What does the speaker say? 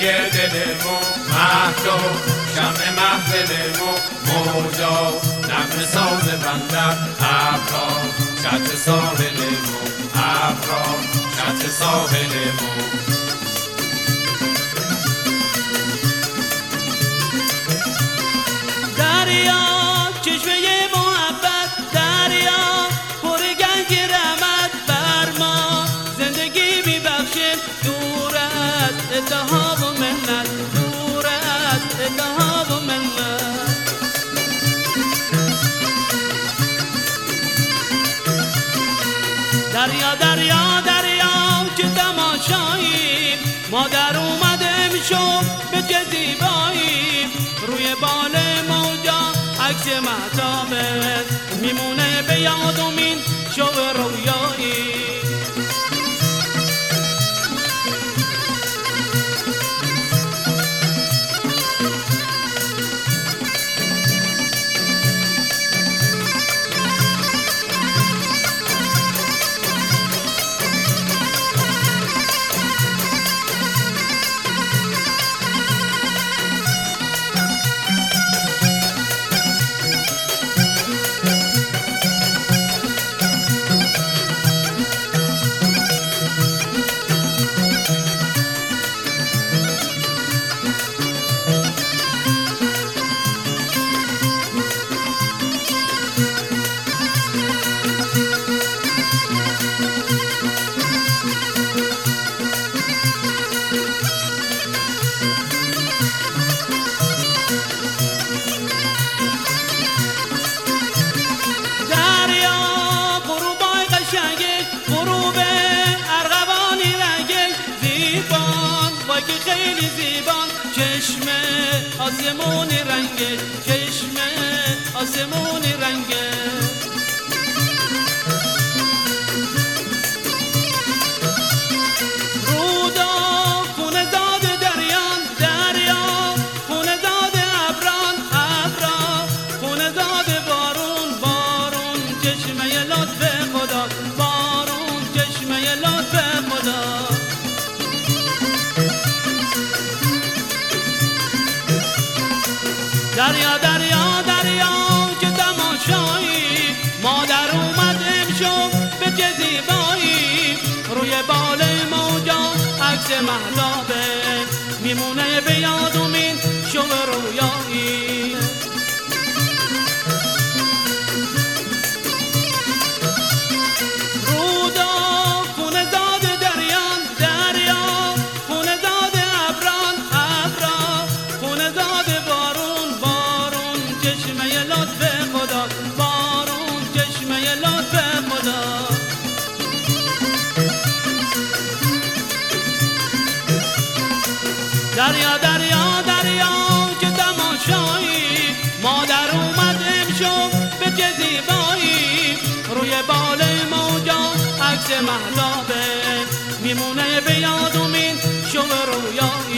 دلمون مهدو شمع محفلمون موجا نغمه ساز بندر ابرا شط ساحلمون ابرا شط ساحلمون دریا چشمه محبت دریا پر گنج رحمت بر ما زندگی میبخشه دور از اتحاد و منت دور از اتحاد و منت دریا دریا دریا چه تماشاییم ما در اومده میشم به چه زیباییم روی بال موجا عکس مهتابت میمونه به یادمین شب رویایی که خیلی زیبان چشمه آسمونی رنگه چشمه آسمونی رنگه رودا خونه زاد دریان دریا خونه زاد ابران ابرا خونه زاد بارون بارون چشمه لطف خدا بارون چشمه لطف خدا دریا دریا دریا چه تماشایی ما در اومد امشب به چه زیبایی روی بال موجا عکس مهتابه میمونه به یادمین شب رویایی رودا خونه زاد دریان دریا خونه زاد ابران ابرا خونه زاد چشمه لطف خدا بارون چشمه لطف خدا دریا دریا دریا چه تماشایی ما در اومد امشب به چه زیبایی روی بال موجا عکس مهتابه میمونه به یادمین شب رویایی